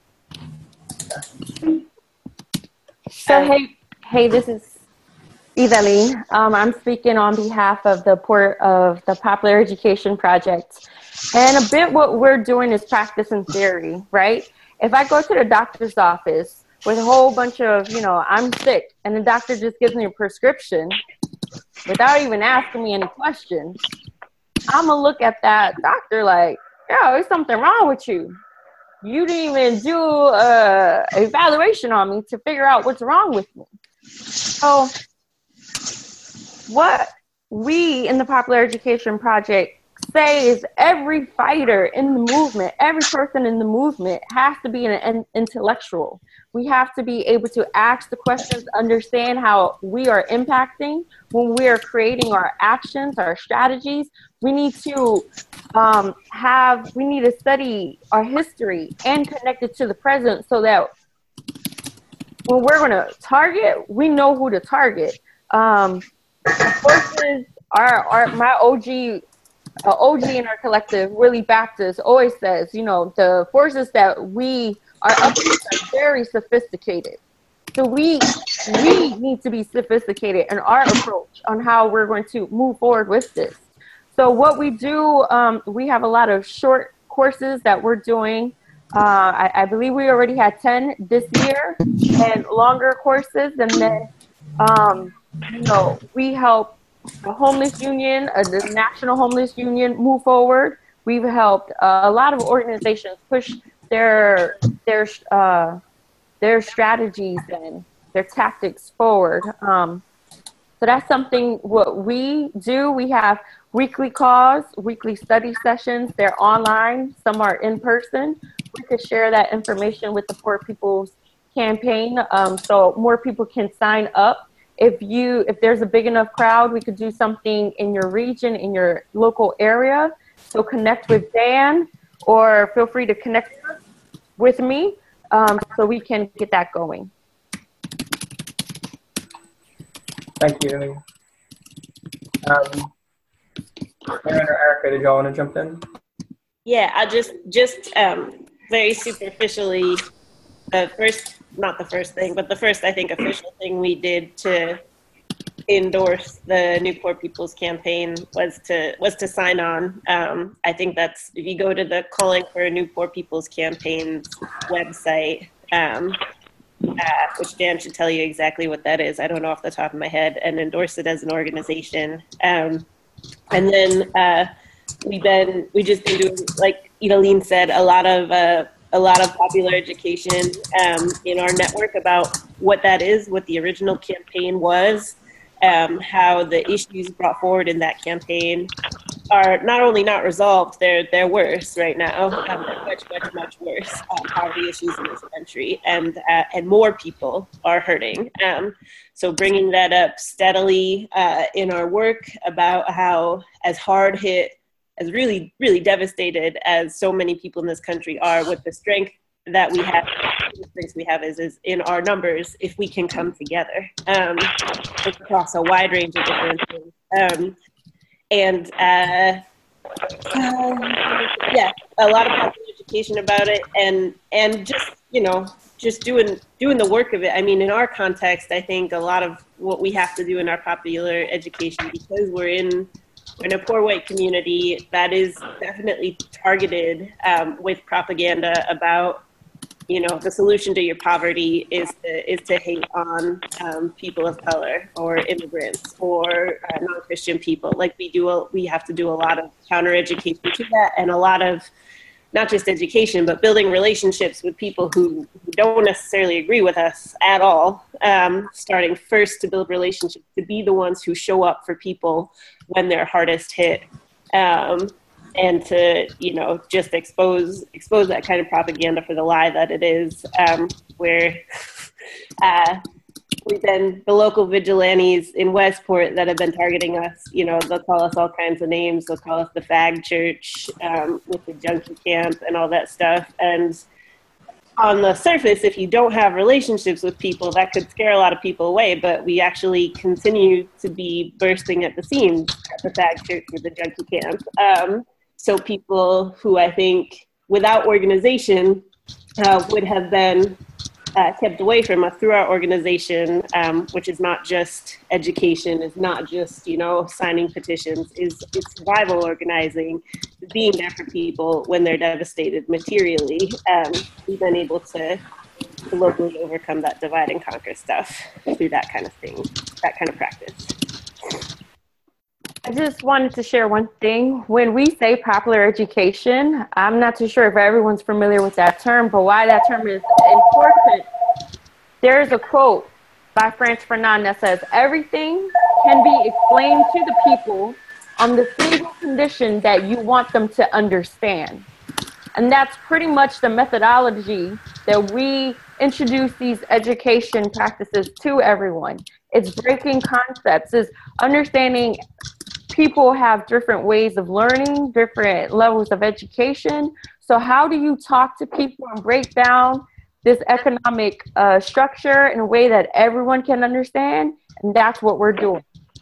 So hey, hey, this is Eveline. Um, I'm speaking on behalf of the port of the Popular Education Project, and a bit what we're doing is practice and theory, right? If I go to the doctor's office with a whole bunch of, you know, I'm sick, and the doctor just gives me a prescription without even asking me any questions, I'm gonna look at that doctor like, yo, there's something wrong with you. You didn't even do a evaluation on me to figure out what's wrong with me. So what we in the Popular Education Project say is every fighter in the movement, every person in the movement has to be an, an intellectual. We have to be able to ask the questions, understand how we are impacting when we are creating our actions, our strategies. We need to um, have, we need to study our history and connect it to the present so that when we're going to target, we know who to target. Um, forces are, are my O G, uh, O G in our collective, Willie Baptist, always says, you know, the forces that we are up against are very sophisticated. So we we need to be sophisticated in our approach on how we're going to move forward with this. So what we do, um, we have a lot of short courses that we're doing. Uh, I, I believe we already had ten this year, and longer courses. And then, um, you know, we help the Homeless Union, uh, the National Homeless Union, move forward. We've helped uh, a lot of organizations push their their uh, their strategies and their tactics forward. Um, so that's something what we do. We have weekly calls, weekly study sessions. They're online. Some are in person. We could share that information with the Poor People's Campaign, um, so more people can sign up. If you, if there's a big enough crowd, we could do something in your region, in your local area. So connect with Dan, or feel free to connect with me, um, so we can get that going. Thank you. Um, Aaron or Erica, did y'all want to jump in? Yeah, I just just um, very superficially, the first, not the first thing, but the first, I think, official thing we did to endorse the New Poor People's Campaign was to was to sign on. Um, I think that's, if you go to the Calling for a New Poor People's Campaign's website, um, uh, which Dan should tell you exactly what that is, I don't know off the top of my head, and endorse it as an organization. Um, and then uh, we've been, we just been doing, like Eveline said, a lot of uh, a lot of popular education um, in our network about what that is, what the original campaign was, um, how the issues brought forward in that campaign are not only not resolved, they're they're worse right now. Um, they're much, much, much worse. Uh, poverty issues in this country, and uh, and more people are hurting. Um, so bringing that up steadily uh, in our work about how, as hard hit, as really, really devastated as so many people in this country are, with the strength that we have, the strength we have is, is in our numbers, if we can come together um, across a wide range of different things. Um, and uh, uh, yeah, a lot of popular education about it, and and just, you know, just doing doing the work of it. I mean, in our context, I think a lot of what we have to do in our popular education, because we're in in a poor white community that is definitely targeted um, with propaganda about, you know, the solution to your poverty is to, is to hate on um, people of color or immigrants or uh, non-Christian people. Like we do, a, we have to do a lot of counter education to that, and a lot of not just education, but building relationships with people who, who don't necessarily agree with us at all. Um, starting first to build relationships, to be the ones who show up for people when they're hardest hit. Um, and to, you know, just expose expose that kind of propaganda for the lie that it is, um, where uh, we've been, the local vigilantes in Westport that have been targeting us, you know, they'll call us all kinds of names. They'll call us the fag church um, with the junkie camp and all that stuff. And on the surface, if you don't have relationships with people, that could scare a lot of people away. But we actually continue to be bursting at the seams at the fag church with the junkie camp. Um, so people who I think without organization uh, would have been uh, kept away from us through our organization, um, which is not just education, it's not just, you know, signing petitions, is it's survival organizing, being there for people when they're devastated materially. Um, we've been able to, to locally overcome that divide and conquer stuff through that kind of thing, that kind of practice. I just wanted to share one thing. When we say popular education, I'm not too sure if everyone's familiar with that term, but why that term is important. There's a quote by Frantz Fanon that says, everything can be explained to the people on the single condition that you want them to understand. And that's pretty much the methodology that we introduce these education practices to everyone. It's breaking concepts, it's understanding people have different ways of learning, different levels of education. So how do you talk to people and break down this economic uh, structure in a way that everyone can understand? And that's what we're doing.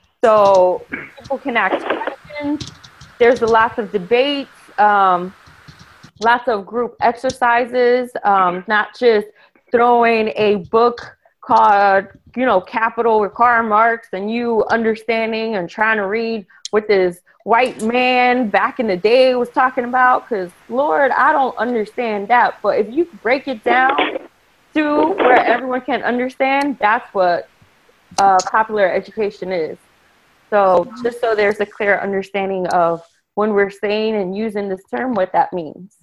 So people can ask questions. There's lots of debates, um, lots of group exercises, um, not just throwing a book called, you know, Capital with Karl Marx and you understanding and trying to read what this white man back in the day was talking about, because Lord, I don't understand that. But if you break it down to where everyone can understand, that's what uh, popular education is. So just so there's a clear understanding of when we're saying and using this term, what that means.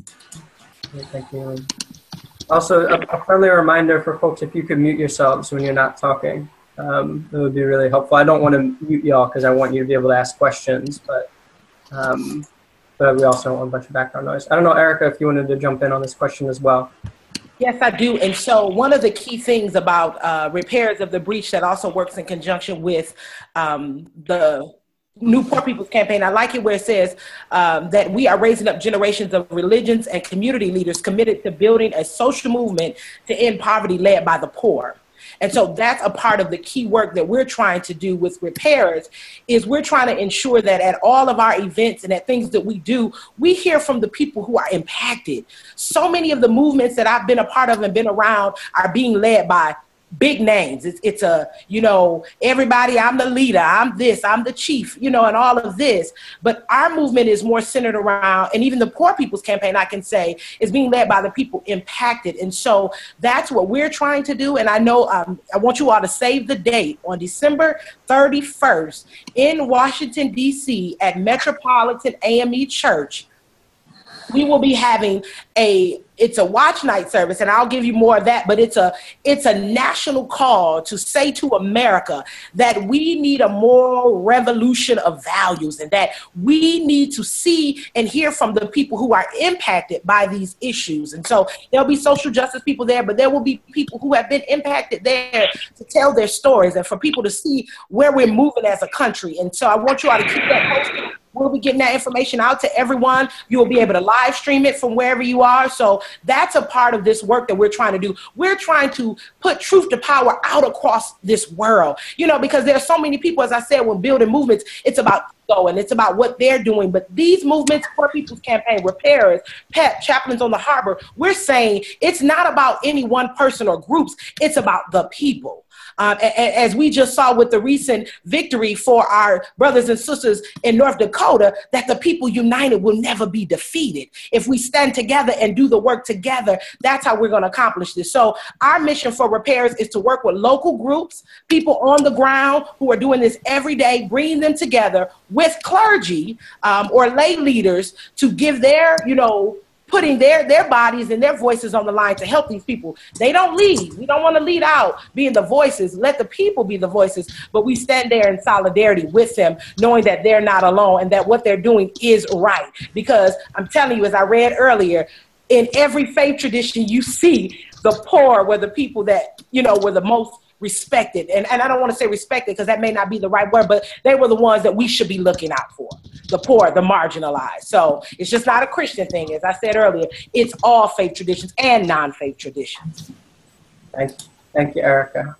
Thank you. Also, a, a friendly reminder for folks, if you could mute yourselves when you're not talking, um, it would be really helpful. I don't want to mute y'all because I want you to be able to ask questions, but um, but we also don't want a bunch of background noise. I don't know, Erica, if you wanted to jump in on this question as well. Yes, I do. And so one of the key things about uh, repairs of the breach that also works in conjunction with um, the New Poor People's Campaign, I like it where it says um, that we are raising up generations of religions and community leaders committed to building a social movement to end poverty led by the poor. And so that's a part of the key work that we're trying to do with Repairers, is we're trying to ensure that at all of our events and at things that we do, we hear from the people who are impacted. So many of the movements that I've been a part of and been around are being led by big names. It's, it's a, you know, everybody, I'm the leader, I'm this, I'm the chief, you know, and all of this. But our movement is more centered around, and even the Poor People's Campaign, I can say, is being led by the people impacted. And so that's what we're trying to do. And I know um, I want you all to save the date on December thirty-first in Washington, D C at Metropolitan A M E Church. We will be having a, it's a watch night service, and I'll give you more of that, but it's a, it's a national call to say to America that we need a moral revolution of values, and that we need to see and hear from the people who are impacted by these issues. And so there'll be social justice people there, but there will be people who have been impacted there to tell their stories and for people to see where we're moving as a country. And so I want you all to keep that posted. We'll be getting that information out to everyone. You'll be able to live stream it from wherever you are. So that's a part of this work that we're trying to do. We're trying to put truth to power out across this world, you know, because there are so many people, as I said, when building movements, it's about ego and it's about what they're doing. But these movements, Poor People's Campaign, Repairers, P E P, Chaplains on the Harbor, we're saying it's not about any one person or groups. It's about the people. Um, as we just saw with the recent victory for our brothers and sisters in North Dakota, that the people united will never be defeated. If we stand together and do the work together, that's how we're going to accomplish this. So our mission for Repairers is to work with local groups, people on the ground who are doing this every day, bringing them together with clergy um, or lay leaders to give their, you know, putting their, their bodies and their voices on the line to help these people. They don't lead. We don't want to lead out being the voices. Let the people be the voices, but we stand there in solidarity with them, knowing that they're not alone and that what they're doing is right. Because I'm telling you, as I read earlier, in every faith tradition, you see the poor were the people that, you know, were the most respected. And, and I don't want to say respected because that may not be the right word, but they were the ones that we should be looking out for. The poor, the marginalized. So it's just not a Christian thing. As I said earlier, it's all faith traditions and non-faith traditions. Thank you, Thank you Erica.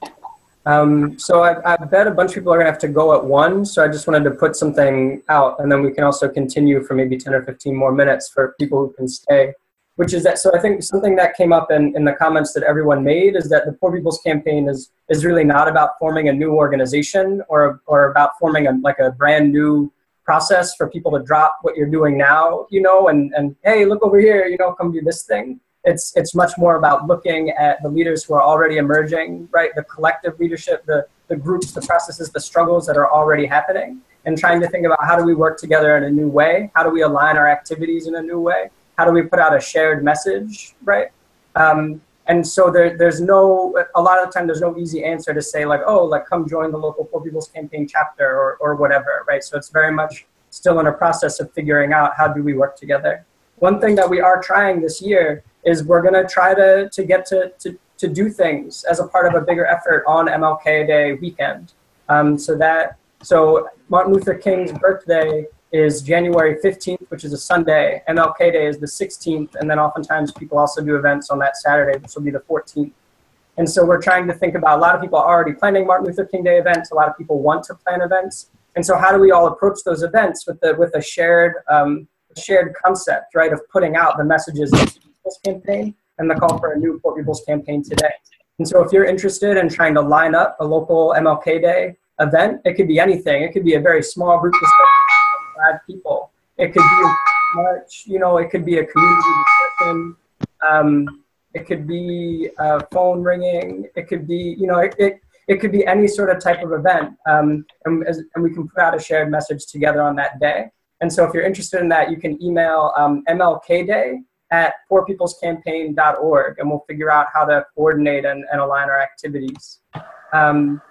Um, so I, I bet a bunch of people are gonna have to go at one, so I just wanted to put something out, and then we can also continue for maybe ten or fifteen more minutes for people who can stay, which is that, so I think something that came up in, in the comments that everyone made is that the Poor People's Campaign is, is really not about forming a new organization or, or about forming a, like a brand new process for people to drop what you're doing now, you know, and, and hey, look over here, you know, come do this thing. It's, it's much more about looking at the leaders who are already emerging, right? The collective leadership, the, the groups, the processes, the struggles that are already happening, and trying to think about how do we work together in a new way? How do we align our activities in a new way? How do we put out a shared message, right? Um, and so there, there's no, a lot of the time there's no easy answer to say like, oh, like come join the local Poor People's Campaign chapter or, or whatever, right? So it's very much still in a process of figuring out how do we work together. One thing that we are trying this year is we're gonna try to, to get to, to, to do things as a part of a bigger effort on M L K Day weekend. Um, so that, so Martin Luther King's birthday is January fifteenth, which is a Sunday. M L K Day is the sixteenth, and then oftentimes people also do events on that Saturday, which will be the fourteenth. And so we're trying to think about, a lot of people are already planning Martin Luther King Day events, a lot of people want to plan events. And so how do we all approach those events with the with a shared um, shared concept, right, of putting out the messages of the People's Campaign and the call for a new Poor People's Campaign today. And so if you're interested in trying to line up a local M L K Day event, it could be anything. It could be a very small group of five people. It could be a march, you know, it could be a community discussion. Um, it could be a phone ringing. It could be, you know, it, it, it could be any sort of type of event. Um, and, as, and we can put out a shared message together on that day. And so if you're interested in that, you can email um, M L K Day at poor peoples campaign dot org, and we'll figure out how to coordinate and, and align our activities. Um,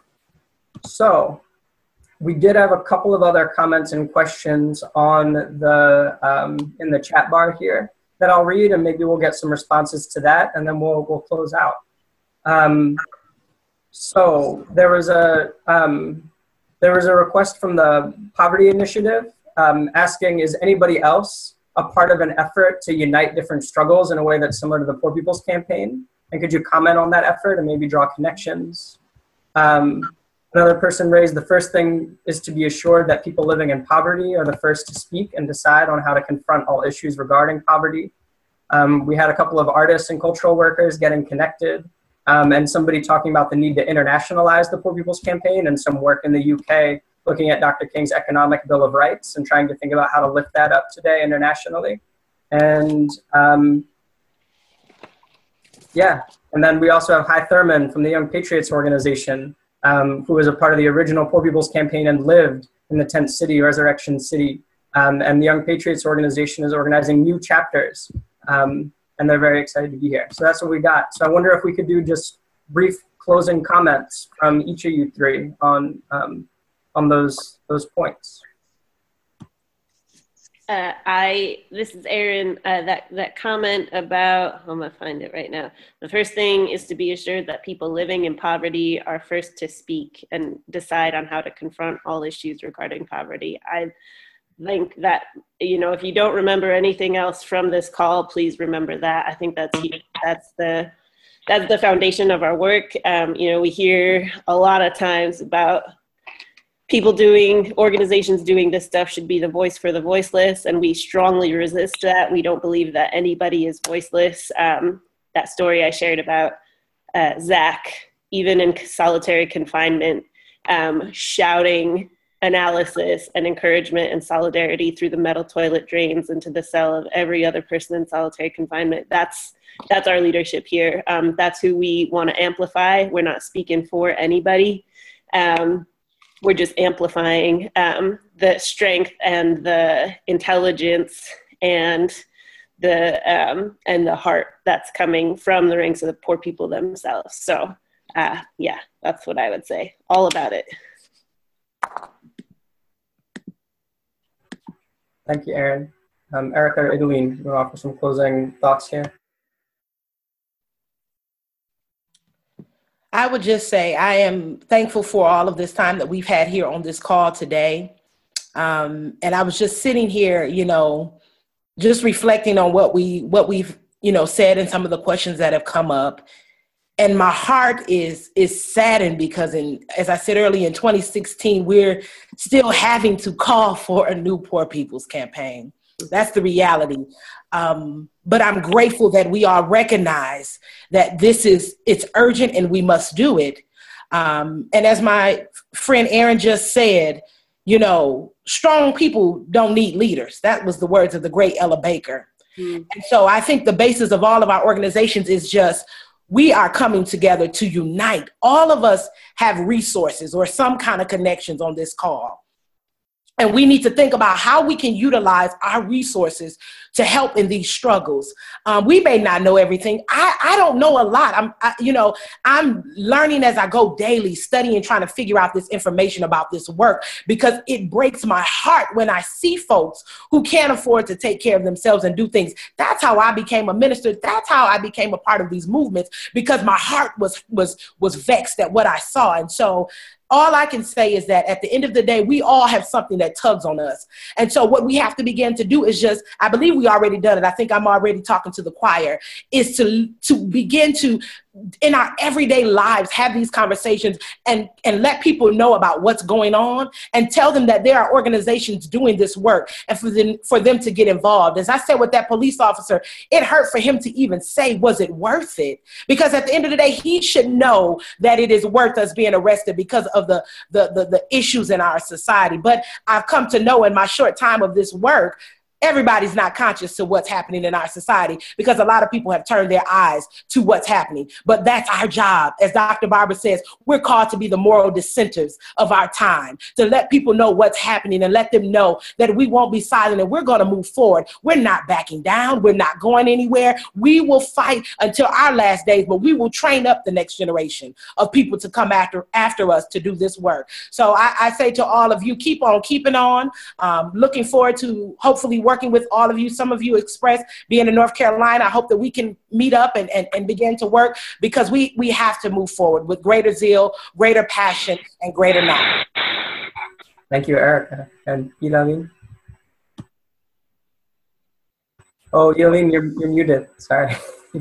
so we did have a couple of other comments and questions on the, um, in the chat bar here that I'll read, and maybe we'll get some responses to that, and then we'll, we'll close out. Um, so there was a, um, there was a request from the Poverty Initiative um, asking, is anybody else a part of an effort to unite different struggles in a way that's similar to the Poor People's Campaign? And could you comment on that effort and maybe draw connections? Um, another person raised, the first thing is to be assured that people living in poverty are the first to speak and decide on how to confront all issues regarding poverty. Um, we had a couple of artists and cultural workers getting connected, um, and somebody talking about the need to internationalize the Poor People's Campaign, and some work in the U K looking at Doctor King's Economic Bill of Rights and trying to think about how to lift that up today internationally. And um, yeah, and then we also have Hy Thurman from the Young Patriots organization, um, who was a part of the original Poor People's Campaign and lived in the tent city, Resurrection City. Um, and the Young Patriots organization is organizing new chapters, um, and they're very excited to be here. So that's what we got. So I wonder if we could do just brief closing comments from each of you three on um, on those those points. Uh, I, this is Erin, uh, that, that comment about, I'm gonna find it right now. The first thing is to be assured that people living in poverty are first to speak and decide on how to confront all issues regarding poverty. I think that, you know, if you don't remember anything else from this call, please remember that. I think that's, that's the, that's the foundation of our work. Um, you know, we hear a lot of times about people doing, organizations doing this stuff should be the voice for the voiceless, and we strongly resist that. We don't believe that anybody is voiceless. Um, that story I shared about uh, Zach, even in solitary confinement, um, shouting analysis and encouragement and solidarity through the metal toilet drains into the cell of every other person in solitary confinement. That's, that's our leadership here. Um, that's who we want to amplify. We're not speaking for anybody. Um, We're just amplifying um, the strength and the intelligence and the um, and the heart that's coming from the ranks of the poor people themselves. So, uh, yeah, that's what I would say. All about it. Thank you, Erin. Um, Erica or Idaline, you want to offer some closing thoughts here? I would just say I am thankful for all of this time that we've had here on this call today. Um, and I was just sitting here, you know, just reflecting on what we what we've, you know, said and some of the questions that have come up. And my heart is is saddened because, in, as I said earlier, in twenty sixteen, we're still having to call for a new Poor People's Campaign. That's the reality. Um, but I'm grateful that we all recognize that this is, it's urgent and we must do it. Um, and as my friend Aaron just said, you know, strong people don't need leaders. That was the words of the great Ella Baker. Mm. And so I think the basis of all of our organizations is just, we are coming together to unite. All of us have resources or some kind of connections on this call. And we need to think about how we can utilize our resources to help in these struggles. Um, we may not know everything. I, I don't know a lot. I'm, I, you know, I'm learning as I go daily, studying, trying to figure out this information about this work, because it breaks my heart when I see folks who can't afford to take care of themselves and do things. That's how I became a minister. That's how I became a part of these movements, because my heart was, was, was vexed at what I saw. And so all I can say is that at the end of the day, we all have something that tugs on us. And so what we have to begin to do is just, I believe we already done it. I think I'm already talking to the choir, is to, to begin to, in our everyday lives, have these conversations and, and let people know about what's going on and tell them that there are organizations doing this work and for them, for them to get involved. As I said with that police officer, it hurt for him to even say, was it worth it? Because at the end of the day, he should know that it is worth us being arrested because of the, the, the, the issues in our society. But I've come to know in my short time of this work, everybody's not conscious to what's happening in our society, because a lot of people have turned their eyes to what's happening. But that's our job. As Doctor Barber says, we're called to be the moral dissenters of our time, to let people know what's happening and let them know that we won't be silent and we're going to move forward. We're not backing down. We're not going anywhere. We will fight until our last days, but we will train up the next generation of people to come after, after us to do this work. So I, I say to all of you, keep on keeping on. Um, looking forward to hopefully working with all of you. Some of you expressed being in North Carolina. I hope that we can meet up and, and, and begin to work, because we, we have to move forward with greater zeal, greater passion, and greater knowledge. Thank you, Erica. And Yeleen? Oh, Yeleen, you're, you're muted. Sorry.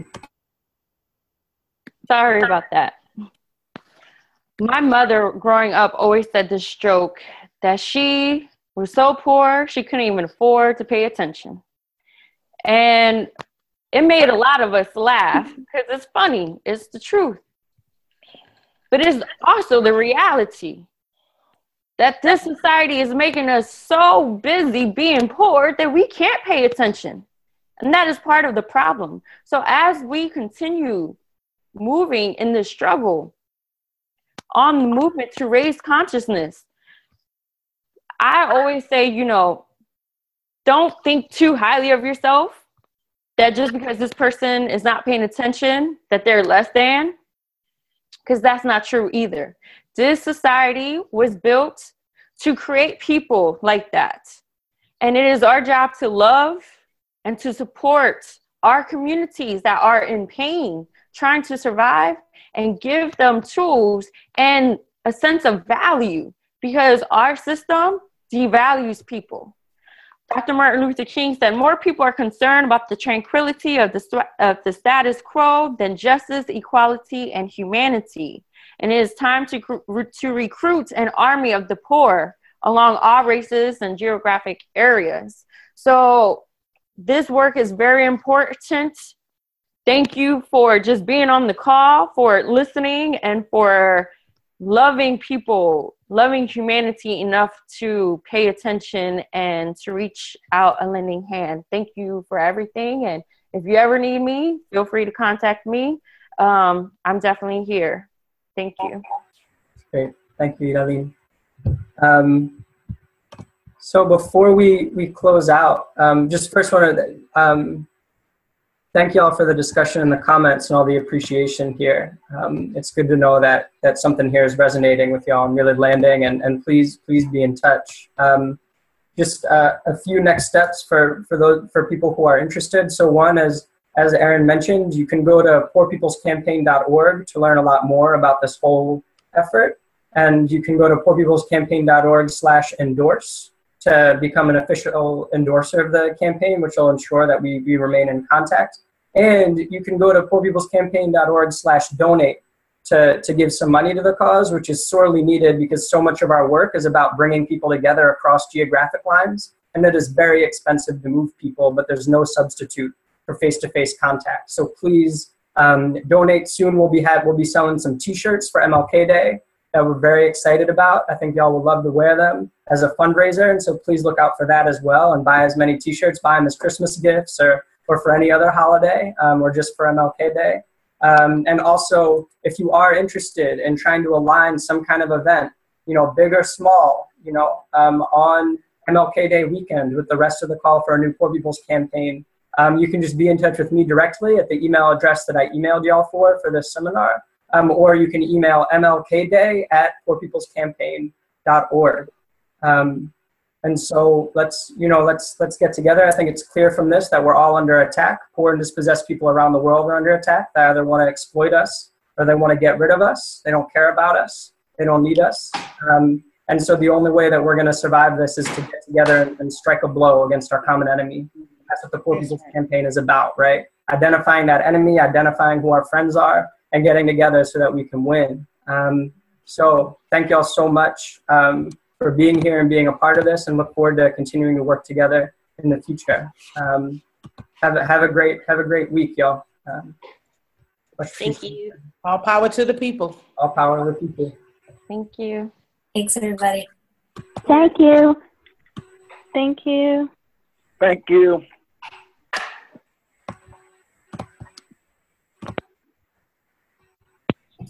Sorry about that. My mother growing up always said this joke that she was so poor, she couldn't even afford to pay attention. And it made a lot of us laugh because it's funny. It's the truth. But it's also the reality that this society is making us so busy being poor that we can't pay attention. And that is part of the problem. So as we continue moving in this struggle on the movement to raise consciousness, I always say, you know, don't think too highly of yourself, that just because this person is not paying attention, that they're less than, because that's not true either. This society was built to create people like that. And it is our job to love and to support our communities that are in pain, trying to survive, and give them tools and a sense of value, because our system devalues people. Doctor Martin Luther King said, more people are concerned about the tranquility of the, of the status quo than justice, equality, and humanity. And it is time to, to recruit an army of the poor along all races and geographic areas. So this work is very important. Thank you for just being on the call, for listening, and for loving people, loving humanity enough to pay attention and to reach out a lending hand. Thank you for everything. And if you ever need me, feel free to contact me. Um, I'm definitely here. Thank you. Great. Thank you, Yeleen. Um, so before we, we close out, um, just first want to um, thank you all for the discussion and the comments and all the appreciation here. Um, it's good to know that that something here is resonating with y'all and really landing, and, and please, please be in touch. Um, just uh, a few next steps for, for those, for people who are interested. So one is, as Aaron mentioned, you can go to poor people's campaign dot org to learn a lot more about this whole effort. And you can go to poor people's campaign dot org slash endorse to become an official endorser of the campaign, which will ensure that we, we remain in contact. And you can go to poor people's campaign dot org slash donate to, to give some money to the cause, which is sorely needed because so much of our work is about bringing people together across geographic lines. And it is very expensive to move people, but there's no substitute for face-to-face contact. So please um, donate. Soon we'll be, have, we'll be selling some t-shirts for M L K Day that we're very excited about. I think y'all would love to wear them as a fundraiser. And so please look out for that as well and buy as many t-shirts, buy them as Christmas gifts or, or for any other holiday um, or just for M L K Day. Um, and also, if you are interested in trying to align some kind of event, you know, big or small, you know, um, on M L K Day weekend with the rest of the Call for a New Poor People's campaign, um, you can just be in touch with me directly at the email address that I emailed y'all for for this seminar, um, or you can email M L K day at poor people's campaign dot org. Um, And so let's, you know, let's let's get together. I think it's clear from this that we're all under attack. Poor and dispossessed people around the world are under attack. They either want to exploit us or they want to get rid of us. They don't care about us. They don't need us. Um, and so the only way that we're going to survive this is to get together and, and strike a blow against our common enemy. That's what the Poor People's Campaign is about, right? Identifying that enemy, identifying who our friends are, and getting together so that we can win. Um, so thank y'all so much. Um, for being here and being a part of this, and look forward to continuing to work together in the future. Um, have, a, have a great have a great week, y'all. Um, Thank you. All power to the people. All power to the people. Thank you. Thanks, everybody. Thank you. Thank you. Thank you.